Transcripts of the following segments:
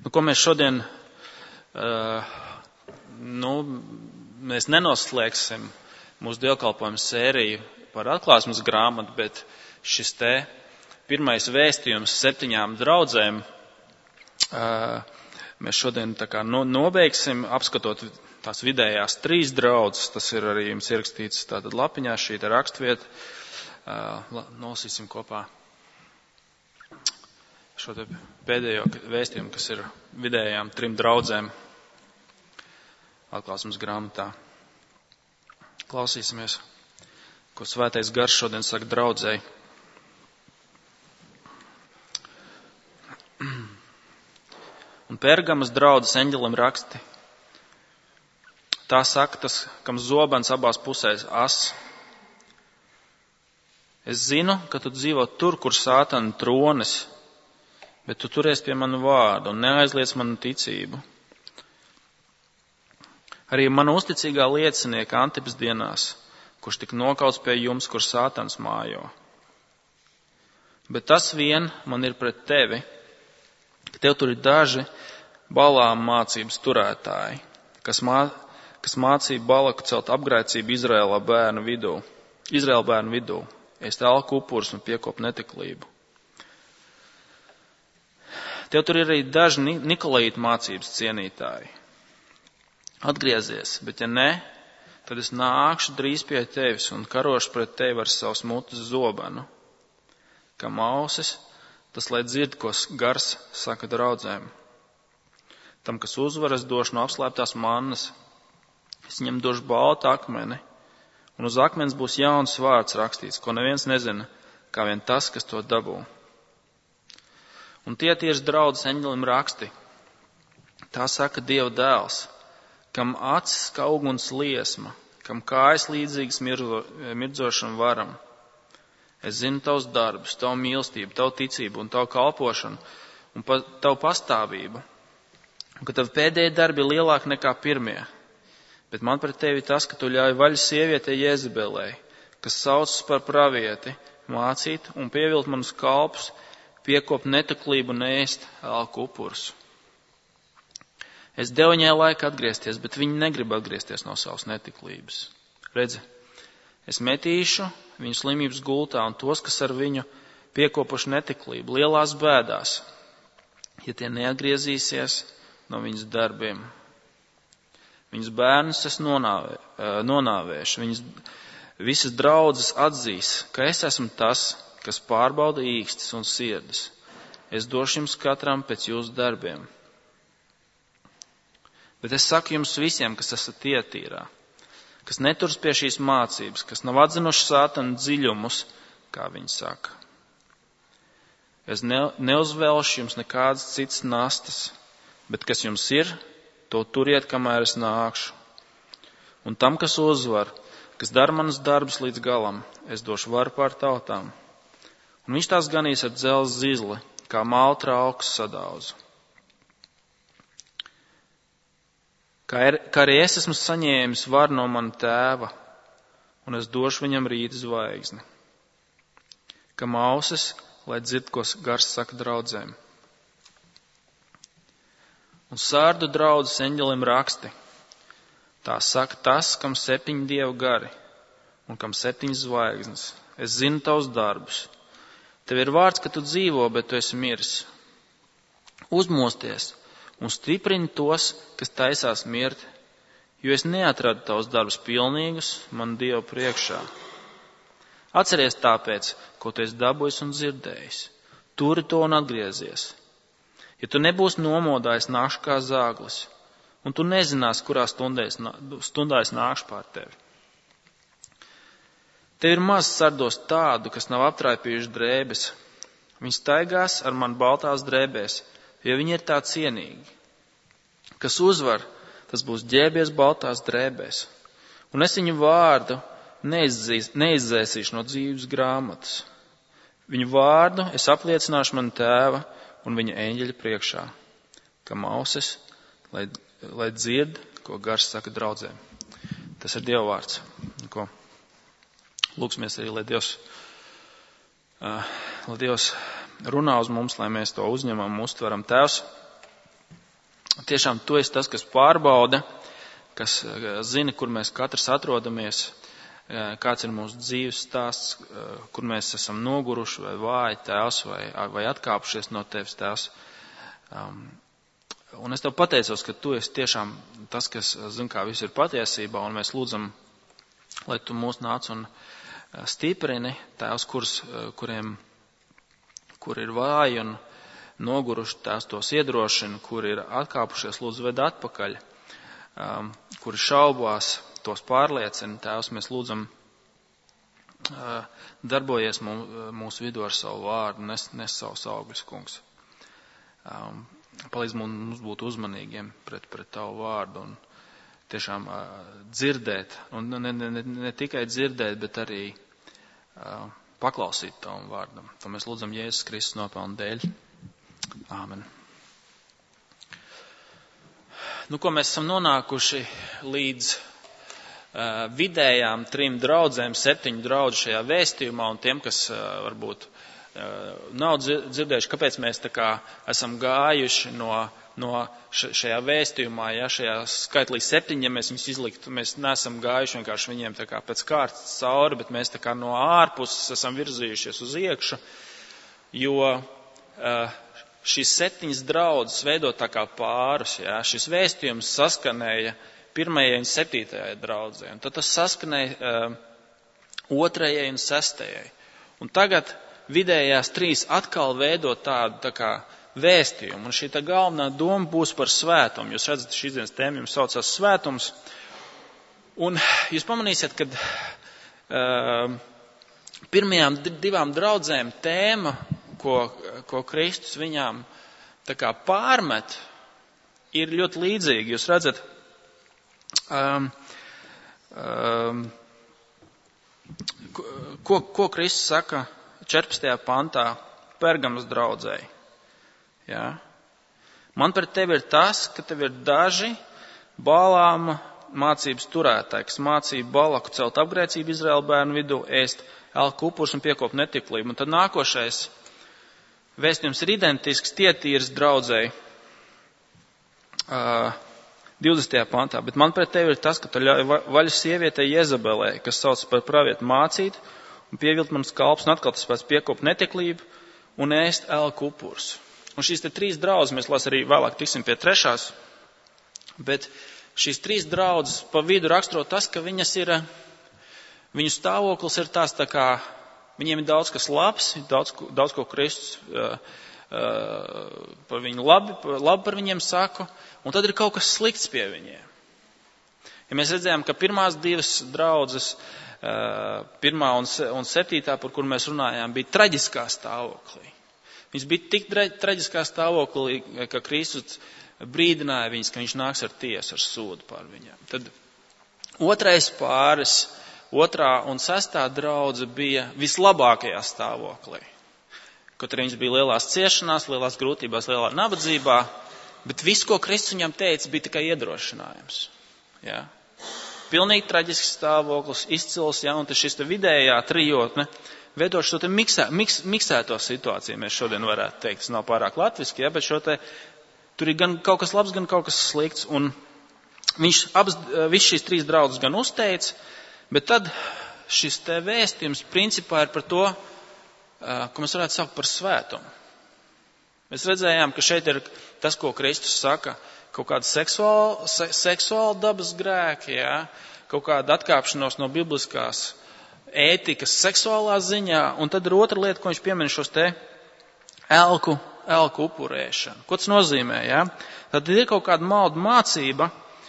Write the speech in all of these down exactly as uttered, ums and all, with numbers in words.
Nu, ko mēs šodien, uh, nu, mēs nenoslēgsim mūsu dievkalpojumu sēriju par atklāsmes grāmatu, bet šis te pirmais vēstījums septiņām draudzēm, uh, mēs šodien tā kā no, nobeigsim, apskatot tās vidējās trīs draudzes, tas ir arī jums ierakstīts tātad lapiņā, šī te rakstvieta, uh, nolasīsim kopā šo te pēdējo vēstījumu, kas ir vidējām trim draudzēm atklāsmes grāmatā. Klausīsimies, ko Svētais Gars šodien saka draudzei. Un Pergamas draudzes eņģelim raksti. Tā saka tas, kam zobens abās pusēs as. Es zinu, ka tu dzīvo tur, kur Sātana tronis, bet tu turies pie manu vārdu un neaizliec manu ticību. Arī mana uzticīgā liecinieka Antipas dienās, kurš tika nokauts pie jums, kur Sātans mājo. Bet tas vien man ir pret tevi, ka tev tur ir daži Balāma mācības turētāji, kas, mā, kas mācīja Balaku celt apgrēcību Izraēlā bērnu vidū, Izraēla bērnu vidū, ēst alku upurus un piekop netiklību. Tev tur ir arī daži Nikolaītu mācības cienītāji. Atgriezies, bet ja ne, tad es nākšu drīz pie tevis un karošu pret tevi ar savus mutes zobenu. Kā ausis, tas lai dzird, ko Gars saka draudzēm. Tam, kas uzvar, es došu no apslēptās mannas, es viņam došu baltu akmeni, un uz akmens būs jauns vārds rakstīts, ko neviens nezina, kā vien tas, kas to dabū. Un tie tieši draudzes eņģelim raksti. Tā saka Dieva dēls, kam acis kā uguns liesma, kam kājas līdzīgas mirzo, mirdzošam varam. Es zinu tavus darbus, tavu mīlestību, tavu ticību un tavu kalpošanu un pa, tavu pastāvību. Un ka tavi pēdējie darbi ir lielāki nekā pirmie. Bet man pret tevi tas, ka tu ļauj vaļu sievietei Jezebelei, kas saucas par pravieti, mācīt un pievilt manus kalpus, piekop netaklību un ēst alku upurus. Es devu viņai laiku atgriezties, bet viņi negrib atgriezties no savas netiklības. Redzi, es metīšu viņu slimības gultā un tos, kas ar viņu piekopuši netiklību, lielās bēdās, ja tie neatgriezīsies no viņas darbiem. Viņas bērnus es nonāvē, nonāvēšu, viņas visas draudzes atzīs, ka es esmu tas, kas pārbauda īkstas un sirdis. Es došu jums katram pēc jūsu darbiem. Bet es saku jums visiem, kas esat Tietīrā, kas neturas pie šīs mācības, kas nav atzinuši Sātana dziļumus, kā viņi saka. Es ne, neuzvelšu jums nekādas citas nastas, bet kas jums ir, to turiet, kamēr es nākšu. Un tam, kas uzvar, kas dara manas darbus līdz galam, es došu varu pār tautām. Un viņš tās ganīs ar dzelzs zizli, kā maltra augsts sadauzu. Kā, er, kā arī es esmu saņēmis varu no mana tēva, un es došu viņam rīta zvaigzni. Kā ausis, lai dzird, ko Gars saka draudzēm. Un Sārdu draudzes eņģelim raksti. Tā saka tas, kam septiņi dievu gari, un kam septiņas zvaigznes. Es zinu tavus darbus. Tev ir vārds, ka tu dzīvo, bet tu esi miris. Uzmosties un stiprini tos, kas taisās mirt, jo es neatradu tavus darbus pilnīgus man Dievu priekšā. Atceries tāpēc, ko tu esi dabūjis un dzirdējis. Turi to un atgriezies. Ja tu nebūsi nomodājis, nākšu kā zāglis, un tu nezinās, kurā stundā es nākšu pār tevi. Tev ir maz sardos tādu, kas nav aptraipījuši drēbes. Viņi staigās ar man baltās drēbēs, jo viņi ir tā cienīgi. Kas uzvar, tas būs ģērbies baltās drēbēs. Un es viņu vārdu neizzīs, neizdzēsīšu no dzīves grāmatas. Viņu vārdu es apliecināšu man tēva un viņa eņģeļa priekšā, kam ausis, lai, lai dzird, ko Gars saka draudzēm. Tas ir Dieva vārds. Ko? Lūksimies arī, lai Dievs, uh, lai Dievs runā uz mums, lai mēs to uzņemam, uztveram. Tēvs, tiešām tu esi tas, kas pārbauda, kas zina, kur mēs katrs atrodamies, kāds ir mūsu dzīves stāsts, kur mēs esam noguruši vai vāji, Tēvs, vai, vai atkāpušies no Tevis, Tēvs. Um, un es Tev pateicos, ka Tu esi tiešām tas, kas zina, kā viss ir patiesībā, un mēs lūdzam, lai Tu mūs nāc un stiprini, Tēvs, kurs, kuriem, kur ir vāji un noguruši, Tēvs tos iedrošina, kur ir atkāpušies, lūdzu ved atpakaļ, um, kuri šaubās, tos pārliecina. Tēvs, mēs lūdzam, uh, darbojies mūsu, mūsu vidū ar savu vārdu, nes, nes savus augļus, kungs. Um, palīdz mums būt uzmanīgiem pret, pret Tavu vārdu un tiešām uh, dzirdēt, un ne, ne, ne, ne tikai dzirdēt, bet arī uh, paklausīt Tavam vārdam. To mēs lūdzam Jēzus Kristus nopelnu dēļ. Āmen. Nu, ko mēs esam nonākuši līdz uh, vidējām trim draudzēm, septiņu draudžu šajā vēstījumā, un tiem, kas uh, varbūt uh, nav dzirdējuši, kāpēc mēs tā kā esam gājuši no, no šajā vēstījumā, ja šajā skaitlī septiņi, ja mēs viņus izliktu, mēs neesam gājuši vienkārši viņiem tā kā pēc kārtas cauri, bet mēs tā kā no ārpuses esam virzījušies uz iekšu, jo uh, šīs septiņas draudzes veido tā kā pārus, jā. Šis vēstījums saskanēja pirmajai un septītajai draudzei, un tad tas saskanēja uh, otrajai un sestajai. Un tagad vidējās trīs atkal veido tādu tā kā vēstījumu, un šī tā galvenā doma būs par svētumu. Jūs redzat, šīs dienas tēma jums saucās svētums, un jūs pamanīsiet, ka uh, pirmajām divām draudzēm tēma, Ko, ko Kristus viņām tā kā pārmet, ir ļoti līdzīgi. Jūs redzat, um, um, ko, ko Kristus saka četrpadsmitajā pantā Pergamas draudzei. Jā. Man pret tevi ir tas, ka tev ir daži Bālāma mācības turētāji, kas mācīja Balaku celt apgrēcību Izraēla bērnu vidū, ēst elku upurus un piekop netiklību. Un tad nākošais vēstījums ir identisks Tietīras draudzei uh, divdesmitajā pantā, bet man pret tevi ir tas, ka tu ļauj vaļu sievietei Jezabelē, kas sauc par pravietu mācīt, un pievilt manas kalpus un atkal tas pēc piekop netiklību un ēst elku upurus. Un šīs te trīs draudzes, mēs lās arī vēlāk tiksim pie trešās, bet šīs trīs draudzes pa vidu raksturo tas, ka viņas ir, viņu stāvoklis ir tās tā kā, viņiem ir daudz kas labs, daudz, daudz ko Kristus uh, uh, par viņu labi, labi par viņiem saka, un tad ir kaut kas slikts pie viņiem. Ja mēs redzējām, ka pirmās divas draudzes, uh, pirmā un, se, un septītā, par kur mēs runājām, bija traģiskā stāvoklī. Viņas bija tik traģiskā stāvoklī, ka Kristus brīdināja viņas, ka viņš nāks ar tiesu, ar sodu pār viņām. Tad otrais pāris, Otrā un sestā draudze bija vislabākajā stāvoklī. Kaut arī viņas bija lielās ciešanās, lielās grūtībās, lielā nabadzībā, bet viss, ko Kristus viņam teica, bija tikai iedrošinājums. Jā. Pilnīgi traģisks stāvoklis, izcils, jā, un tas šis te vidējā trijotne, veidoši šo te miksē, miks, miksēto situāciju, mēs šodien varētu teikt, tas nav pārāk latviski, jā, bet šo te, tur ir gan kaut kas labs, gan kaut kas slikts, un viņš abas, viss šīs trīs draudzes gan uzteica, bet tad šis te vēstījums principā ir par to, ko mēs varētu saukt par svētumu. Mēs redzējām, ka šeit ir tas, ko Kristus saka, kaut kāda seksuāla, se, seksuāla dabas grēki, jā, kaut kāda atkāpšanos no bibliskās ētikas seksuālā ziņā, un tad ir otra lieta, ko viņš piemin šos te elku, elku upurēšanu. Ko tas nozīmē, jā? Tad ir kaut kāda maldu mācība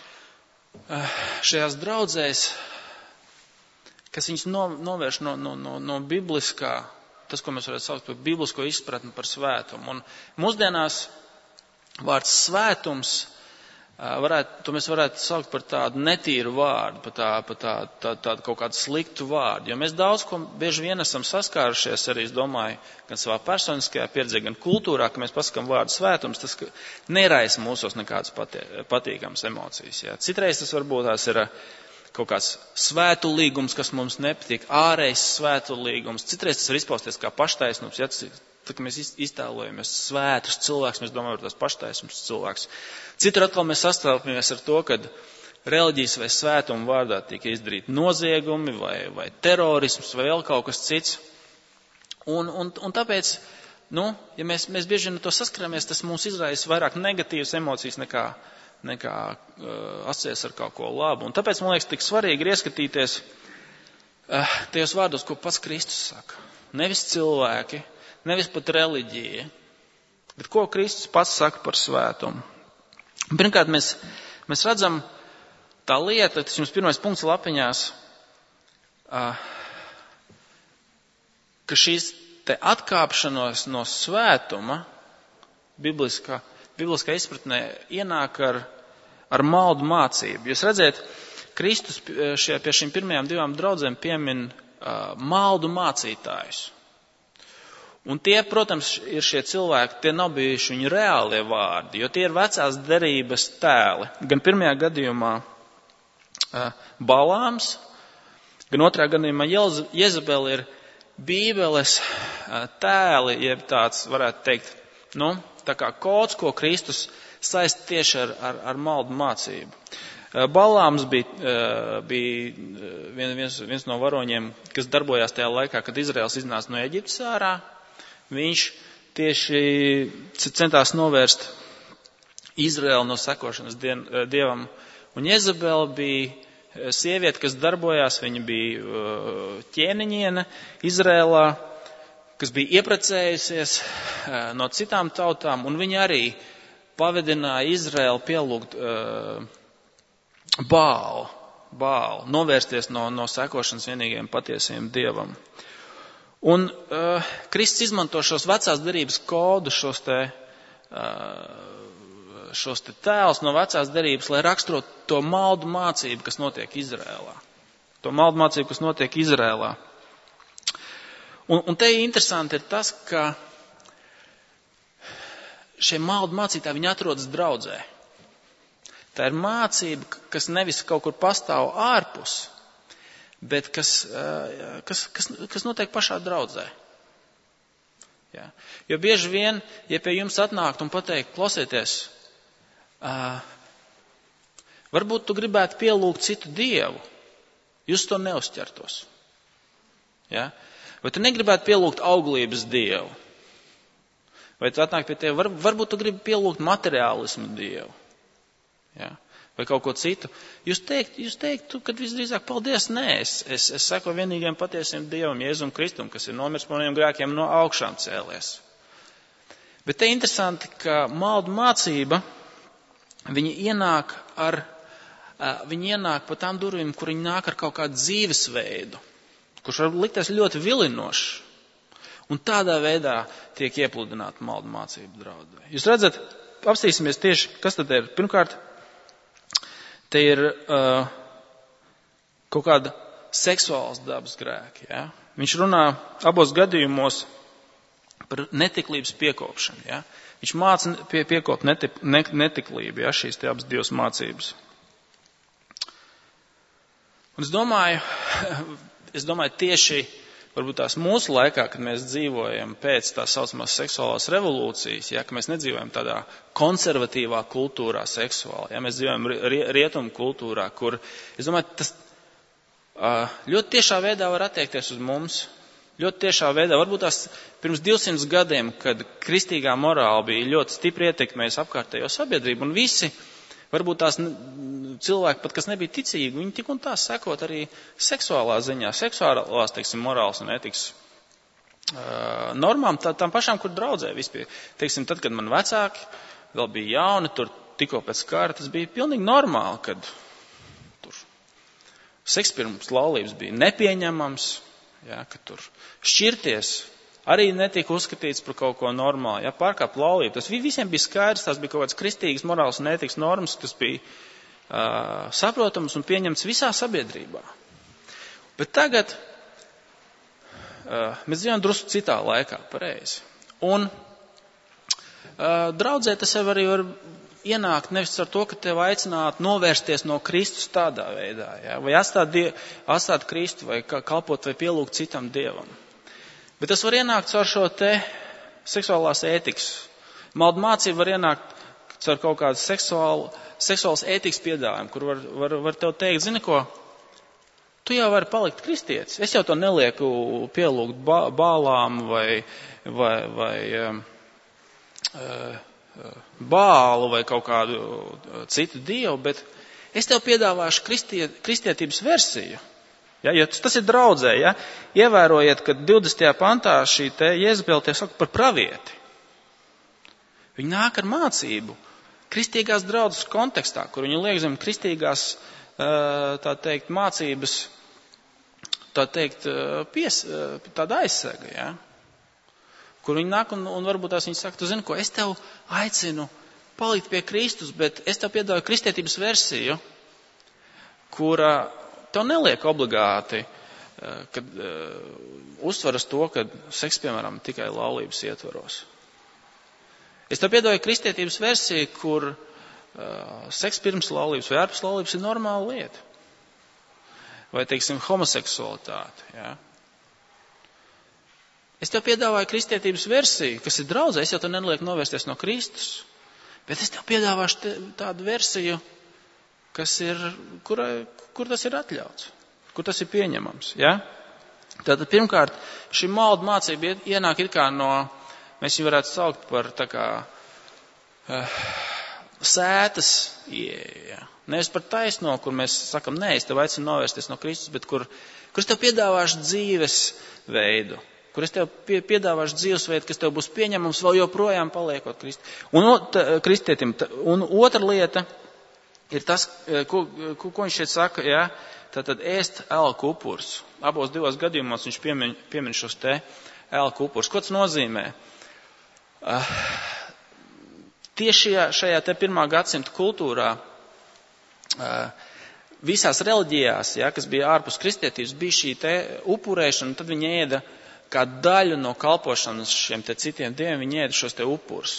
šajās draudzēs, kas viņus no, novērš no, no, no, no bibliskā, tas, ko mēs varētu saukt par biblisko izpratni par svētumu. Un mūsdienās vārds svētums, varētu, to mēs varētu saukt par tādu netīru vārdu, par, tā, par tā, tā, tādu kaut kādu sliktu vārdu. Jo mēs daudz ko bieži vien esam saskārušies arī, es domāju, gan savā personiskajā pieredzē, gan kultūrā, ka mēs pasakām vārdu svētums, tas neraisa mūsos nekādas patīkamas emocijas. Jā. Citreiz tas varbūt tās ir kaut kāds svētu līgums, kas mums nepatīk, ārējs svētu līgums. Citreiz tas var izpausties kā paštaisnums, ja tas ir tad, kad mēs iztēlojamies svētus cilvēkus, mēs domājam par tās paštaisnības cilvēkus. Citur atkal mēs sastāpamies ar to, kad reliģijas vai svētuma vārdā tika izdarīti noziegumi vai, vai terorisms vai vēl kaut kas cits. Un, un, un tāpēc, nu, ja mēs, mēs bieži vien to saskaramies, tas mums izraisa vairāk negatīvas emocijas nekā, nekā uh, asociēs ar kaut ko labu. Un tāpēc, man liekas, tik svarīgi ir ieskatīties uh, tajos vārdos, ko pats Kristus saka. Nevis cilvēki, nevis pat reliģija, bet ko Kristus pats saka par svētumu. Pirmkārt, mēs, mēs redzam tā lieta, tas jums pirmais punkts lapiņās, uh, ka šīs te atkāpšanos no svētuma bibliskā, bibliskā izpratnē ienāk ar, ar maldu mācību. Jūs redzēt, Kristus šie, pie šīm pirmajām divām draudzēm piemin uh, maldu mācītājus. Un tie, protams, ir šie cilvēki, tie nav bijuši viņu reālie vārdi, jo tie ir vecās derības tēli. Gan pirmajā gadījumā uh, Balāms, gan otrā gadījumā Jezabela ir Bībeles uh, tēli, jeb tāds, varētu teikt, nu, tā kā kods, ko Kristus saist tieši ar, ar, ar maldu mācību. Uh, Balāms bija, uh, bija viens, viens no varoņiem, kas darbojās tajā laikā, kad Izraels iznāca no Eģiptes ārā. Viņš tieši centās novērst Izraelu no sekošanas dien, dievam. Un Jezabela bija sieviete, kas darbojās, viņa bija ķēniņiene Izrēlā, kas bija ieprecējusies no citām tautām, un viņa arī pavedināja Izrēlu pielūgt uh, Bālu, Bālu, novērsties no, no sekošanas vienīgajiem patiesiem dievam. Un uh, Kristus izmanto šos vecās derības kodus, šos te, uh, šos te tēlus no vecās derības, lai raksturot to maldu mācību, kas notiek Izrēlā. To maldu mācību, kas notiek Izrēlā. Un, un te interesanti ir tas, ka šie maldu mācītāji, viņi atrodas draudzē. Tā ir mācība, kas nevis kaut kur pastāv ārpus, bet kas, kas, kas, kas notiek pašā draudzē. Jā. Jo bieži vien, ja pie jums atnākt un pateikt, klausieties, uh, varbūt tu gribētu pielūgt citu dievu, jūs to neuzķertos. Jā. Vai tu negribētu pielūgt auglības dievu? Vai tu atnāk pie tevi, var, varbūt tu gribi pielūgt materiālismu dievu? Jā. Vai kaut ko citu, jūs teiktu, jūs teiktu, kad visdrīzāk, paldies, nē, es, es, es seko vienīgiem patiesiem Dievam, Jēzum Kristum, kas ir nomirs par maniem grēkiem, no augšām cēlies. Bet te interesanti, ka maldu mācība, viņi ienāk ar, viņi ienāk pa tām durvīm, kur viņi nāk ar kaut kādu dzīvesveidu, kurš var likties ļoti vilinošs. Un tādā veidā tiek iepludināta maldu mācība draudzē. Jūs redzat, apstīsimies tieši, kas tad ir. Pirmkārt, te ir uh, kaut kāda seksuāls dabas grēki. Ja? Viņš runā abos gadījumos par netiklības piekopšanu. Ja? Viņš māca pie, piekopt neti, ne, netiklību, ja? Šīs te abas divas mācības. Un es domāju, es domāju tieši varbūt tās mūsu laikā, kad mēs dzīvojam pēc tā saucamās seksuālās revolūcijas, ja, ka mēs nedzīvojam tādā konservatīvā kultūrā seksuāli, ja, mēs dzīvojam rietumu kultūrā, kur, es domāju, tas ļoti tiešā veidā var attiekties uz mums, ļoti tiešā veidā, varbūt tās pirms divsimt gadiem, kad kristīgā morāla bija ļoti stipri ietekmējusi apkārtējo sabiedrību, un visi, varbūt tās cilvēki, pat kas nebija ticīgi, viņi tik un tā sekot arī seksuālā ziņā, seksuālās, teiksim, morāls un etikas uh, normām, tā, tām pašām, kur draudzē vispār. Teiksim, tad, kad man vecāki vēl bija jauni, tur tikko pēc kara, tas bija pilnīgi normāli, kad tur seks pirms laulības bija nepieņemams, ja, ka tur šķirties arī netika uzskatīts par kaut ko normālu, ja, pārkāpt laulību. Tas visiem bija skaidrs, tās bija kaut kādas kristīgas morāls un ētikas normas, kas bija uh, saprotams un pieņemts visā sabiedrībā. Bet tagad uh, mēs dzīvojam drusku citā laikā, pareizi. Un uh, draudzē tas jau arī var ienākt nevis ar to, ka tev aicināt novērsties no Kristus tādā veidā, ja, vai atstāt, die, atstāt Kristu, vai kalpot vai pielūgt citam dievam. Bet tas var ienākt caur šo te seksuālās ētikas. Maldu mācība var ienākt caur kaut kādu seksuālu, seksuālas ētikas piedāvājumu, kur var, var, var tev teikt, zini ko, tu jau vari palikt kristietis. Es jau to nelieku pielūgt bā, bālām vai, vai, vai um, uh, bālu vai kaut kādu citu dievu, bet es tev piedāvāšu kristie, kristietības versiju. Ja, ja tas ir draudzē, ja, ievērojiet, ka divdesmitajā pantā šī te Jēzabele tiek saka par pravieti. Viņi nāk ar mācību kristīgās draudzes kontekstā, kur viņi liek zem kristīgās, tā teikt, mācības, tā teikt, pies, tāda aizsega, ja, kur viņi nāk un, un varbūt tās viņi saka, tu zini ko, es tev aicinu palikt pie Kristus, bet es tev piedāvāju kristietības versiju, kura tev neliek obligāti, kad uh, uzsver uz to, ka seks, piemēram, tikai laulības ietvaros. Es tev piedāvāju kristietības versiju, kur uh, seks pirms laulības vai ārpus laulības ir normāla lieta. Vai, teiksim, homoseksualitāte. Ja? Es tev piedāvāju kristietības versiju, kas ir draudzē, es jau tev nelieku novērsties no Kristus, bet es tev piedāvāšu te, tādu versiju, kas ir, kur, kur tas ir atļauts, kur tas ir pieņemams. Ja? Tātad pirmkārt, šī maldu mācība ienāk it kā no, mēs viņu varētu saukt par tā kā uh, sētas ieeja. Nevis par taisno, kur mēs sakam, nē, es tev aicinu novērsties no Kristus, bet kur, kur es tev piedāvāšu dzīves veidu, kur es tev piedāvāšu dzīvesveidu, kas tev būs pieņemams vēl joprojām paliekot Kristu. Un, t, kristietim, t, un otra lieta ir tas, ko, ko, ko viņš šeit saka, ja, tātad ēst elku upurus. Abos divos gadījumos viņš piemin, piemin šos te elku upurus. Ko tas nozīmē? Uh, tieši šajā, šajā te pirmā gadsimta kultūrā uh, visās reliģijās, ja, kas bija ārpus kristietības, bija šī te upurēšana, tad viņi ēda kā daļu no kalpošanas šiem te citiem dieviem, viņi ēda šos te upurus.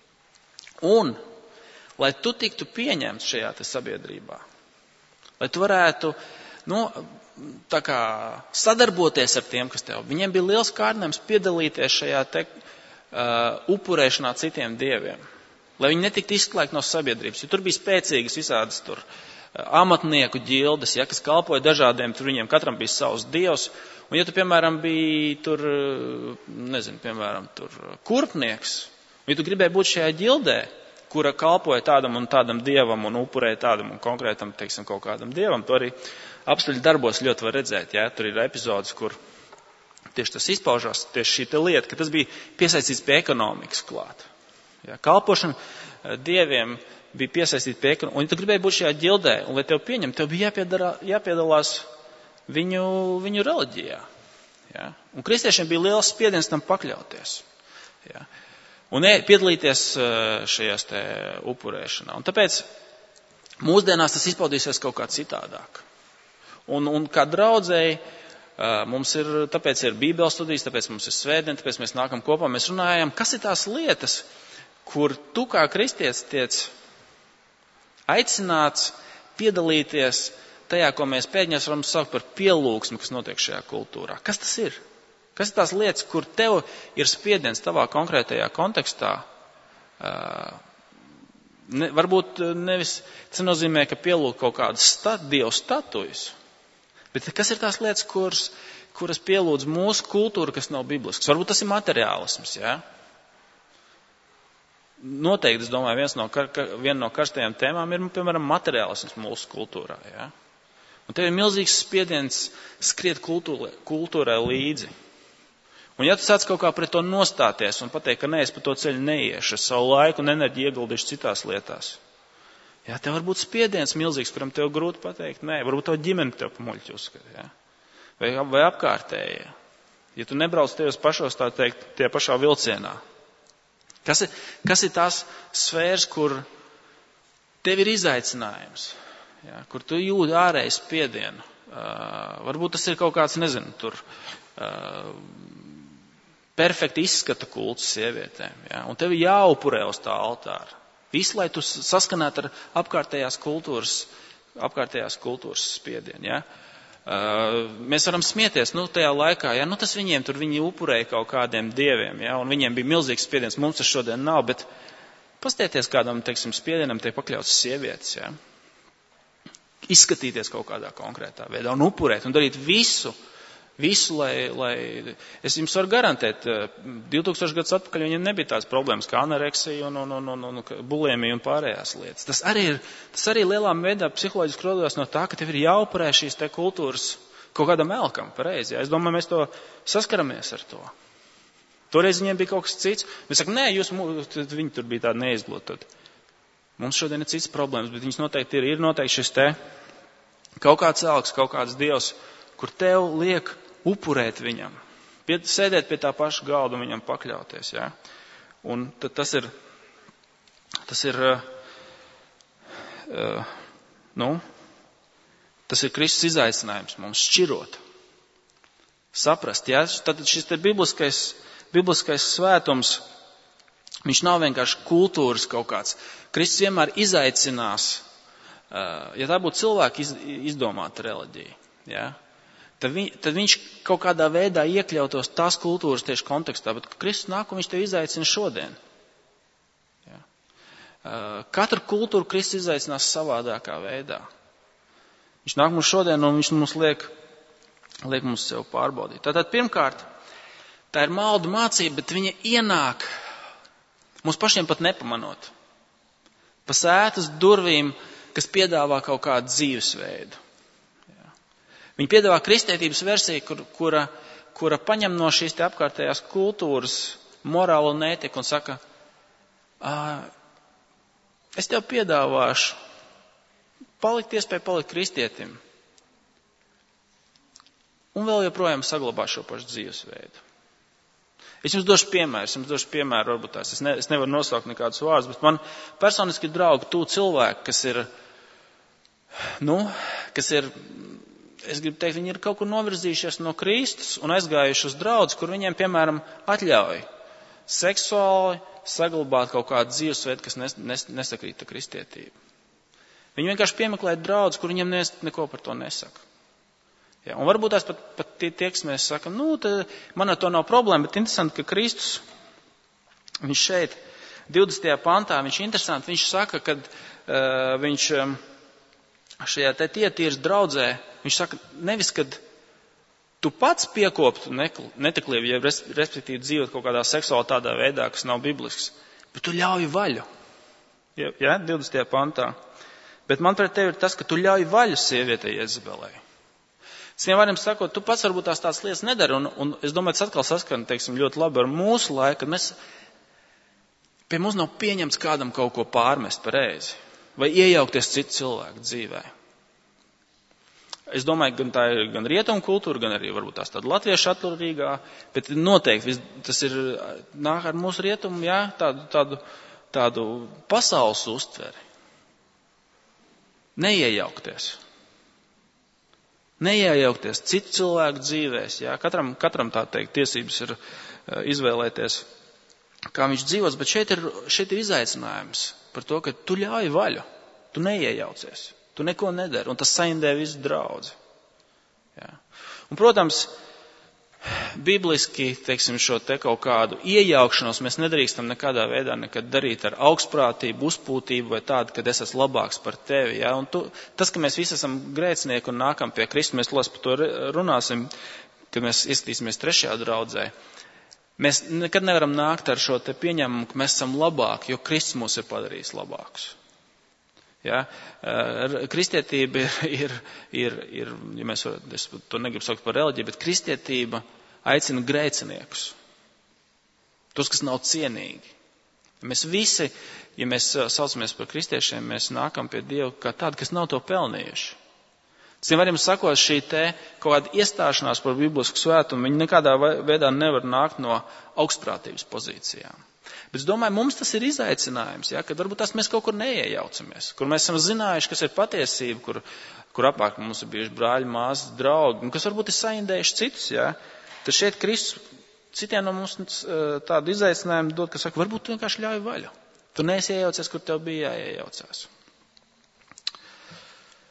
Un lai tu tiktu pieņemts šajā te sabiedrībā, lai tu varētu, nu, tā kā sadarboties ar tiem, kas tev, viņiem bija liels kārdinājums piedalīties šajā te uh, upurēšanā citiem dieviem, lai viņi netiktu izslēgti no sabiedrības, jo tur bija spēcīgas visādas tur uh, amatnieku ģildes, ja, kas kalpoja dažādiem, tur viņiem katram bija savs dievs, un ja tu, piemēram, biji tur, nezinu, piemēram, tur kurpnieks, un ja tu gribēji būt šajā ģildē, kura kalpoja tādam un tādam dievam un upurēja tādam un konkrētam, teiksim, kaut kādam dievam. To arī apstuļu darbos ļoti var redzēt. Ja? Tur ir epizodes, kur tieši tas izpaužās, tieši šī te lieta, ka tas bija piesaistīts pie ekonomikas klāt. Ja? Kalpošana dieviem bija piesaistīta pie ekonomikas. Un ja tu gribēji būt šajā ģildē, un lai tev pieņem, tev bija jāpiedalās viņu, viņu reliģijā. Ja? Un kristiešiem bija liels spiediens tam pakļauties. Ja? Un piedalīties šajās te upurēšanā. Un tāpēc mūsdienās tas izpaudīsies kaut kā citādāk. Un, un kā draudzēji, mums ir, tāpēc ir bībeles studijas, tāpēc mums ir svētdiena, tāpēc mēs nākam kopā, mēs runājam, kas ir tās lietas, kur tu kā kristietis tiec aicināts piedalīties tajā, ko mēs pēdņās varam saukt par pielūgsmi, kas notiek šajā kultūrā. Kas tas ir? Kas ir tās lietas, kur tev ir spiediens tavā konkrētajā kontekstā? Ne, varbūt nevis, tas nozīmē, ka pielūg kaut kādas stat, dievu statujas, bet kas ir tās lietas, kuras, kuras pielūdz mūsu kultūra, kas nav biblisks? Varbūt tas ir materiālisms, jā? Noteikti, es domāju, viens no, viena no karstajām tēmām ir, piemēram, materiālisms mūsu kultūrā, jā? Un tev ir milzīgs spiediens skriet kultūrai, kultūrai līdzi. Un ja tu sāc kaut kā pret to nostāties un pateikt, ka nē, es pa to ceļu neiešu, es savu laiku un enerģiju ieguldīšu citās lietās. Jā, tev var būt spiediens milzīgs, kuram tev grūti pateikt, nē, varbūt tev ģimeni tev pamuļķi uzskata, jā. Vai, vai apkārtējie. Ja tu nebrauc tajos pašos, tā teikt, tie pašā vilcienā. Kas ir, kas ir tās sfēras, kur tev ir izaicinājums, jā, kur tu jūti ārēju spiedienu. Uh, varbūt tas ir kaut kāds, nezinu, tur... Uh, perfekti izskata kults sievietēm. Ja? Un tev ir jāupurē uz tā altāra. Visu, lai tu saskanētu ar apkārtējās kultūras, apkārtējās kultūras spiedienu. Ja? Mēs varam smieties, nu, tajā laikā, ja, nu, tas viņiem tur viņi upurēja kaut kādiem dieviem, ja, un viņiem bija milzīgs spiediens, mums tas šodien nav, bet pastieties kādam, teiksim, spiedienam tiek pakļauts sievietes, ja. Izskatīties kaut kādā konkrētā veidā un upurēt un darīt visu, visu, lai, lai, es jums varu garantēt, divtūkstoši gadus atpakaļ viņiem nebija tās problēmas kā anoreksija un, un, un, un, un bulimija un pārējās lietas. Tas arī ir, tas arī lielā veidā psiholoģiski rodās no tā, ka tev ir jāupurē šīs te kultūras kaut kādam elkam, pareizi. Ja? Es domāju, mēs to saskaramies ar to. Toreiz viņiem bija kaut kas cits. Mēs sakam, nē, jūs, viņi tur bija tādi neizglītoti. Mums šodien ir cits problēmas, bet viņas noteikti ir, ir noteikti šis te kaut kāds elks, kaut kāds dievs, kur tev liek upurēt viņam, pie, sēdēt pie tā paša galda un viņam pakļauties. Ja? Un tad tas ir, tas ir, uh, uh, nu, tas ir Kristus izaicinājums mums šķirot, saprast. Ja? Tad šis te bibliskais, bibliskais svētums, viņš nav vienkārši kultūras kaut kāds. Kristus vienmēr izaicinās, uh, ja tā būtu cilvēka iz, izdomāta reliģija, ja? Tad, viņ, tad viņš kaut kādā veidā iekļautos tās kultūras tieši kontekstā, bet Kristus nāk un viņš tev izaicina šodien. Ja. Katru kultūru Kristus izaicinās savādākā veidā. Viņš nāk mums šodien un viņš mums liek, liek mums sev pārbaudīt. Tātad pirmkārt, tā ir maldu mācība, bet viņa ienāk mums pašiem pat nepamanot. Pa sētas durvīm, kas piedāvā kaut kādu dzīvesveidu. Viņi piedāvā kristietības versiju, kur, kura, kura paņem no šīs te apkārtējās kultūras morālu un ētiku un saka, es tev piedāvāšu palikt iespēju palikt kristietim un vēl joprojām saglabāt šo pašu dzīvesveidu. Es jums došu piemēru, es jums došu piemēru, varbūt tās, es, ne, es nevaru nosaukt nekādus vārdus, bet man personiski draugi tū cilvēki, kas ir, nu, kas ir, es gribu teikt, viņi ir kaut kur novirzījušies no Kristus un aizgājuši uz draudzi, kur viņiem, piemēram, atļauj seksuāli saglabāt kaut kādu dzīvesveidu, kas nes, nes, nesakrīta kristietību. Viņi vienkārši piemeklē draudzi, kur viņiem nes, neko par to nesaka. Ja, un varbūt tās pat, pat tie tieksmēs saka, nu, tad man ar to nav problēma, bet interesanti, ka Kristus, viņš šeit, divdesmitajā pantā, viņš interesanti, viņš saka, kad uh, viņš um, šajā te tietīras draudzē, viņš saka, nevis, kad tu pats piekoptu neteklību, ja respektīvi dzīvot kaut kādā seksuāli tādā veidā, kas nav biblisks, bet tu ļauj vaļu. Ja, ja divdesmitajā pantā. Bet man pret tevi ir tas, ka tu ļauj vaļu sievietei Jezebelei. Citiem vārdiem sakot, tu pats varbūt tās tādas lietas nedari, un, un es domāju, tas atkal saskan, teiksim, ļoti labi ar mūsu laiku, kad mēs, pie mums nav pieņemts kādam kaut ko pārmest pareizi, vai iejaukties citu cilvēku dzīvē. Es domāju, gan tā ir gan rietumu kultūra, gan arī varbūt tās tāda latviešu atturīgā, bet noteikti tas ir nāk ar mūsu rietumu, jā, tādu, tādu, tādu pasaules uztveri. Neiejaukties. Neiejaukties citu cilvēku dzīvēs. Jā. Katram, katram tā teikt, tiesības ir izvēlēties, kā viņš dzīvos, bet šeit ir, šeit ir izaicinājums par to, ka tu ļauj vaļu, tu neiejaucies, tu neko nedari, un tas saindē visu draudzi. Jā. Un, protams, bibliski, teiksim, šo te kaut kādu iejaukšanos mēs nedrīkstam nekādā veidā nekad darīt ar augstprātību, uzpūtību vai tādu, kad es esmu labāks par tevi. Ja? Un tu, tas, ka mēs visi esam grēcinieki un nākam pie Kristus, mēs par to runāsim, kad mēs izskatīsimies trešajā draudzē. Mēs nekad nevaram nākt ar šo te pieņēmumu, ka mēs esam labāki, jo Kristus mūs ir padarījis labākus. Ja? Kristietība ir, ir, ir, ir, ja mēs var, es to negribu saukt par reliģiju, bet kristietība aicina grēciniekus. Tos, kas nav cienīgi. Mēs visi, ja mēs saucamies par kristiešiem, mēs nākam pie Dieva kā tādi, kas nav to pelnījuši. Citiem vārdiem sakot, šī te kaut kāda iestāšanās par biblisku svētumu, viņi nekādā veidā nevar nākt no augstprātības pozīcijām. Bet es domāju, mums tas ir izaicinājums, ja, kad varbūt tas mēs kaut kur neiejaucamies, kur mēs esam zinājuši, kas ir patiesība, kur, kur apāk mums ir bijuši brāļi, māsas, draugi, un kas varbūt ir saindējuši citus. Ja. Tad šeit Kristus citiem no mums tādu izaicinājumu dod, ka saka, varbūt tu vienkārši ļauj vaļu. Tu neesi iejaucies, kur tev bija jāiejaucās.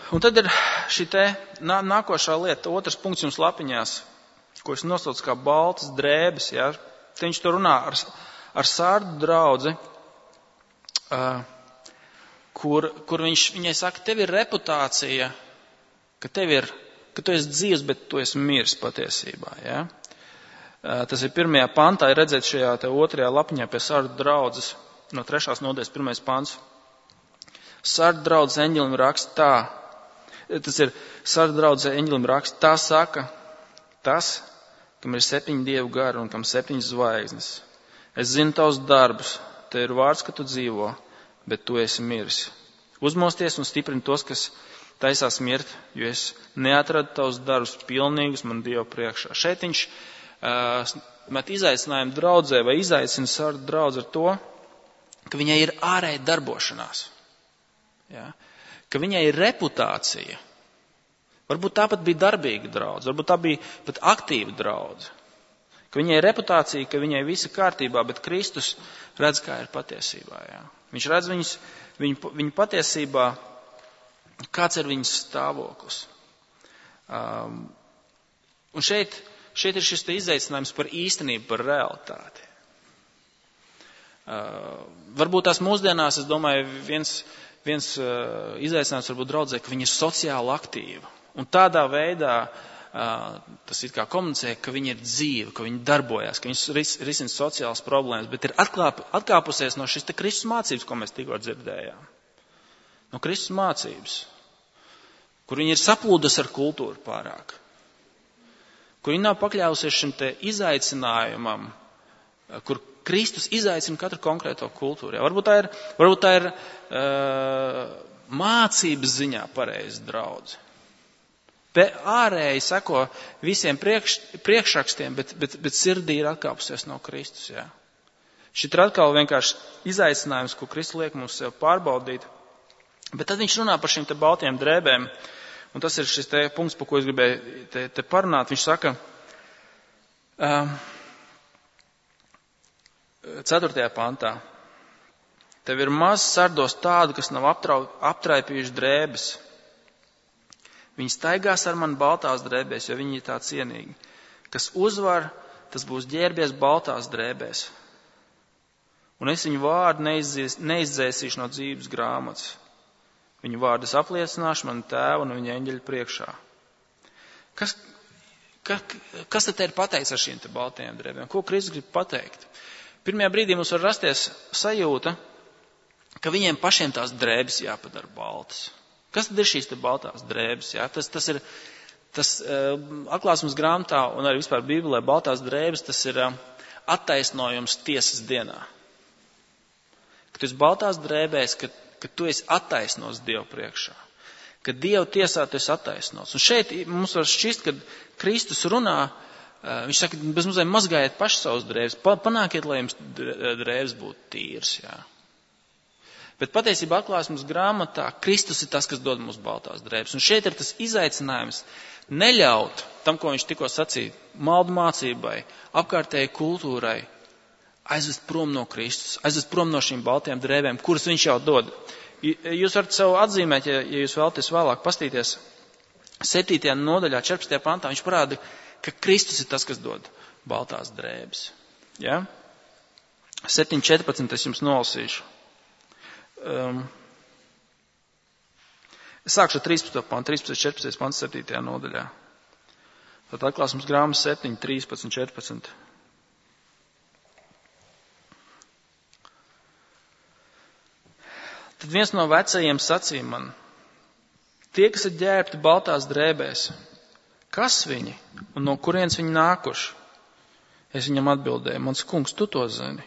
Un tad ir šī te nā, nākošā lieta, otrs punkts jums lapiņās, ko es nosaucu kā baltas drēbes. Ja? Te viņš to runā ar, ar Sārdu draudzi, uh, kur, kur viņš viņai saka, tev ir reputācija, ka tev ir, ka tu esi dzīvs, bet tu esi miris patiesībā. Ja? Uh, tas ir pirmajā pantā, ir redzēt šajā te otrajā lapiņā pie Sārdu draudzes, no trešās nodaļas pirmais pants. Sārdu draudzes eņģelim raksta tā, tas ir Sārdu draudzes eņģelim raksta, tā saka, tas, kam ir septiņi dievu gari un kam septiņas zvaigznes. Es zinu tavus darbus, te ir vārds, ka tu dzīvo, bet tu esi miris. Uzmosties un stiprini tos, kas taisās mirt, jo es neatradu tavus darbus pilnīgus man Dievu priekšā. Šeit viņš uh, met izaicinājumu draudzē vai izaicina Sārdu draudzi ar to, ka viņai ir ārēja darbošanās. Ja? Ka viņai ir reputācija. Varbūt tāpat bija darbīga draudze, varbūt tā bija pat aktīva draudze. Ka viņai ir reputācija, ka viņai viss ir kārtībā, bet Kristus redz, kā ir patiesībā. Ja? Viņš redz viņas, viņu, viņu patiesībā, kāds ir viņas stāvoklis. Um, un šeit, šeit ir šis te izaicinājums par īstenību, par realitāti. Uh, varbūt tās mūsdienās, es domāju, viens, viens uh, izaicinājums varbūt draudzē, ka viņi ir sociāli aktīvi. Un tādā veidā uh, tas it kā komunicē, ka viņi ir dzīvi, ka viņi darbojas, ka viņi ris, risina sociālas problēmas, bet ir atklāp, atkāpusies no šīs te Kristus mācības, ko mēs tikko dzirdējām. No Kristus mācības, kur viņi ir saplūdusi ar kultūru pārāk. Kur viņi nav pakļāvusies šim te izaicinājumam, kur Kristus izaicina katru konkrēto kultūru. Ja? Varbūt tā ir, varbūt tā ir uh, mācības ziņā pareiza draudze. Be, ārēji sako visiem priekš, priekšrakstiem, bet, bet, bet sirdī ir atkāpusies no Kristus. Ja? Šit ir atkal vienkārši izaicinājums, ko Kristus liek mums sev pārbaudīt. Bet tad viņš runā par šīm te baltiem drēbēm. Un tas ir šis te punkts, par ko es gribēju te, te parunāt. Viņš saka, um, ceturtajā pantā, tev ir maz sardos tādu, kas nav aptrau, aptraipījuši drēbes. Viņi staigās ar mani baltās drēbēs, jo viņi ir tā cienīgi. Kas uzvar, tas būs ģērbies baltās drēbēs. Un es viņu vārdu neizdzēsīšu no dzīves grāmatas. Viņu vārdus apliecināšu man tēvu un viņa eņģeļu priekšā. Kas, ka, kas tad ir pateicis ar šīm te baltajām drēbēm? Ko Kristus grib pateikt? Pirmajā brīdī mums var rasties sajūta, ka viņiem pašiem tās drēbes jāpadara baltas. Kas tad ir šīs te baltās drēbes? Ja? Tas, tas ir tas uh, atklāsmes grāmatā un arī vispār Bībelē baltās drēbes, tas ir uh, attaisnojums tiesas dienā. Kad tu esi baltās drēbēs, kad, kad tu esi attaisnos Dievu priekšā. Kad Dievu tiesā tu esi attaisnots. Un šeit mums var šķist, kad Kristus runā, uh, viņš saka, bez mazliet mazgājiet paši savus drēbes, panākiet, lai jums drēbes būtu tīras. Jā. Bet patiesībā atklāsmes grāmatā Kristus ir tas, kas dod mums baltās drēbes. Un šeit ir tas izaicinājums neļaut tam, ko viņš tikko sacīja, maldu mācībai, apkārtējai kultūrai, aizvest prom no Kristus, aizvest prom no šīm baltajām drēbēm, kuras viņš jau dod. Jūs varat sev atzīmēt, ja, ja jūs vēlaties vēlāk pastīties septītajā nodaļā, četrpadsmitajā pantā, viņš parāda, ka Kristus ir tas, kas dod baltās drēbes. Ja? septiņi četrpadsmit es jums nolasīšu. Um, es sākšu ar trīspadsmito pantu, trīspadsmit, četrpadsmit pants septītajā nodaļā. Tad atklāsmes grāmatas septiņi, trīspadsmit, četrpadsmit. Tad viens no vecajiem sacīja man, tie, kas ir ģērbti baltās drēbēs, kas viņi un no kurienes viņi nākuši? Es viņam atbildēju, mans kungs, tu to zini.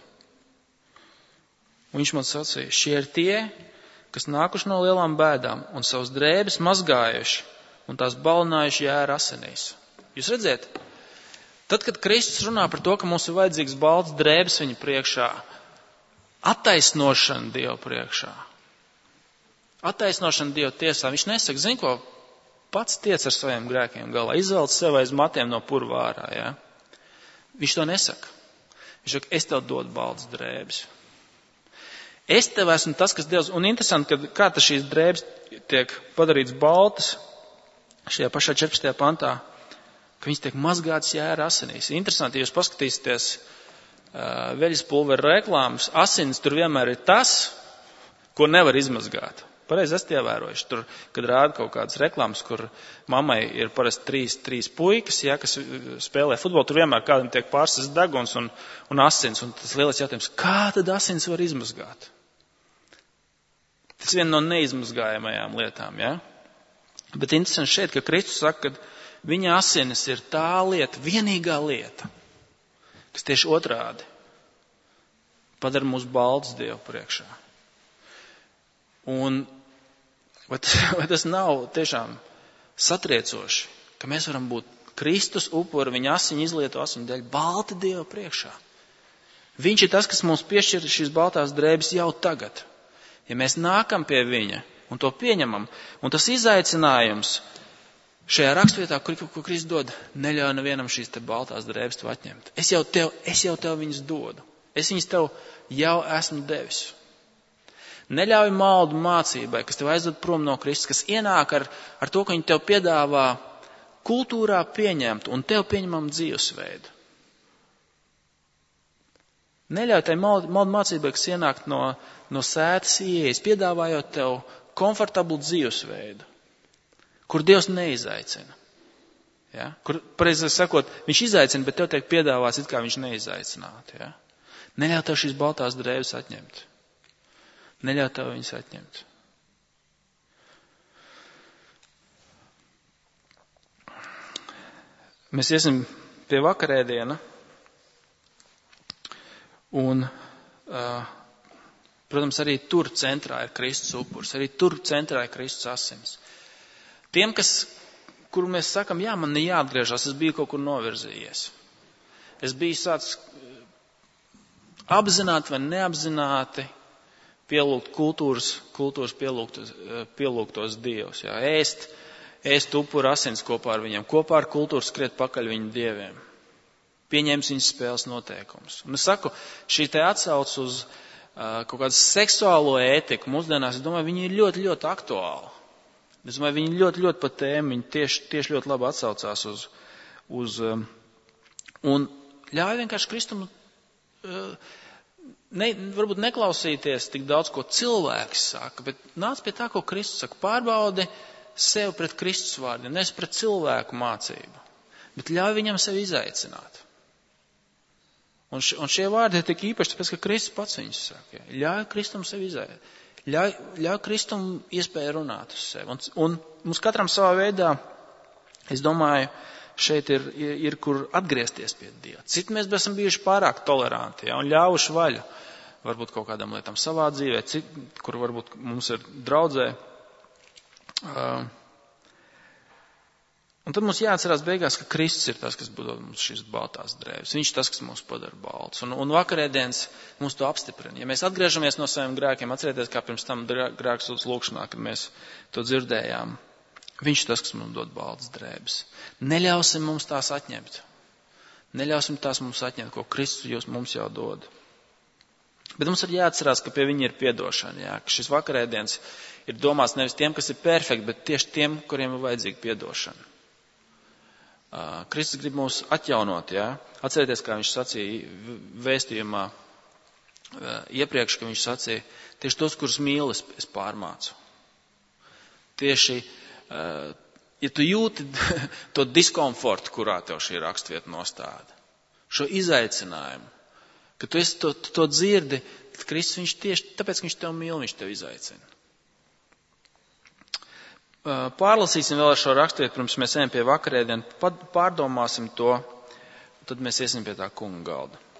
Un viņš man sacīja, šie ir tie, kas nākuši no lielām bēdām un savus drēbes mazgājuši un tās balinājuši jēra asinīs. Jūs redziet, tad, kad Kristus runā par to, ka mums ir vajadzīgs balts drēbes viņa priekšā, attaisnošana Dievu priekšā, attaisnošana Dievu tiesā, viņš nesaka, zini ko, pats tiec ar saviem grēkiem galā, izvelc sev aiz matiem no purva ārā, ja? Viņš to nesaka. Viņš saka, es tev dodu balts drēbes. Es tev esmu tas, kas Dievs, un interesanti, ka kā tas šīs drēbes tiek padarīts baltas, šajā pašā četrpadsmitajā pantā, ka viņas tiek mazgātas jēra asinīs. Interesanti, ja jūs paskatīsieties uh, veļas pulvera reklāmas, asins tur vienmēr ir tas, ko nevar izmazgāt. Pareizi esat ievērojuši. Tur, kad rāda kaut kādas reklāmas, kur mammai ir parasti trīs, trīs puikas, ja, kas spēlē futbolu, tur vienmēr kādam tiek pārsas deguns un, un asins. Un tas lielais jautājums, kā tad asins var izmazgāt? Tas ir viena no neizmazgājamajām lietām, ja? Bet interesanti šeit, ka Kristus saka, ka viņa asinis ir tā lieta, vienīgā lieta, kas tieši otrādi padara mūs baltus Dievu priekšā. Un vai tas, vai tas nav tiešām satriecoši, ka mēs varam būt Kristus upuri, viņa asiņu izlieto asiņu dēļ, balti Dieva priekšā. Viņš ir tas, kas mums piešķir šīs baltās drēbes jau tagad. Ja mēs nākam pie viņa un to pieņemam, un tas izaicinājums šajā rakstvietā, kur, ko Kristus dod, neļauj nevienam šīs te baltās drēbes tev atņemt. Es jau tev, es jau tev viņas dodu. Es viņas tev jau esmu devis. Neļauj maldu mācībai, kas tev aizved prom no Kristus, kas ienāk ar, ar to, ka viņi tev piedāvā kultūrā pieņemt un tev pieņemam dzīvesveidu. Neļauj tai maldu, maldu mācībai, kas ienāk no, no sētas ieejas, piedāvājot tev komfortablu dzīvesveidu, kur Dievs neizaicina. Ja? Kur, pareizi sakot, viņš izaicina, bet tev tiek piedāvāts, it kā viņš neizaicinātu. Ja? Neļauj tev šīs baltās drēbes atņemt. Neļauj tev viņus atņemt. Mēs iesim pie vakarēdiena un, uh, protams, arī tur centrā ir Kristus upuris, arī tur centrā ir Kristus asins. Tiem, kas, kuru mēs sakam, jā, man neatgriežas, es biju kaut kur novirzījies. Es biju sācis apzināti vai neapzināti pielūgt kultūras, kultūras pielūgtos, pielūgtos dievus. Jā, ēst, ēst upuru asins kopā ar viņiem, kopā ar kultūru skriet pakaļ viņu dieviem. Pieņems viņas spēles noteikumus. Un es saku, šī te atsauc uz uh, kaut kādu seksuālo ētiku mūsdienās, es domāju, viņi ir ļoti, ļoti aktuāli. Es domāju, viņi ļoti, ļoti pa tēmu, viņi tieši, tieši ļoti labi atsaucās uz, uz um, un ļauj vienkārši Kristum uh, Ne, varbūt neklausīties tik daudz, ko cilvēks saka, bet nāc pie tā, ko Kristus saka. Pārbaudi sev pret Kristus vārdiem, nevis pret cilvēku mācību, bet ļauj viņam sevi izaicināt. Un, š, un šie vārdi ir tik īpaši, tāpēc, ka Kristus pats viņus saka. Ļauj Kristum sevi izaicināt. Ļauj, ļauj Kristum iespēju runāt uz sevi. Un, un mums katram savā veidā, es domāju, šeit ir, ir, ir kur atgriezties pie Dieva. Citi mēs esam bijuši pārāk toleranti, ja, un ļāvuši vaļu varbūt kaut kādām lietām savā dzīvē, citi, kur varbūt mums ir draudzē. Uh, un tad mums jāatcerās beigās, ka Kristus ir tas, kas dod mums šīs baltās drēbes. Viņš ir tas, kas mūs padara baltus. Un, un vakarēdienas mums to apstiprina. Ja mēs atgriežamies no saviem grēkiem, atcerieties, kā pirms tam grēks uz lūkšanā, kad mēs to dzirdējām. Viņš ir tas, kas mums dod baltas drēbes. Neļausim mums tās atņemt. Neļausim tās mums atņemt, ko Kristus jūs mums jau dod. Bet mums ir jāatcerās, ka pie viņa ir piedošana. Jā, ka šis vakarēdiens ir domāts nevis tiem, kas ir perfekti, bet tieši tiem, kuriem ir vajadzīga piedošana. Uh, Kristus grib mūs atjaunot. Jā. Atcerieties, kā viņš sacīja vēstījumā uh, iepriekš, ka viņš sacīja, tieši tos, kurus mīl, es, es pārmācu. Tieši ja tu jūti to diskomfortu, kurā tev šī rakstvieta nostāda, šo izaicinājumu, ka tu esi to, to dzirdi, tad Kristus viņš tieši, tāpēc, ka viņš tev mīl, viņš tev izaicina. Pārlasīsim vēl šo rakstvietu, pirms mēs ejam pie vakarēdienu, pārdomāsim to, tad mēs iesim pie tā kunga galda.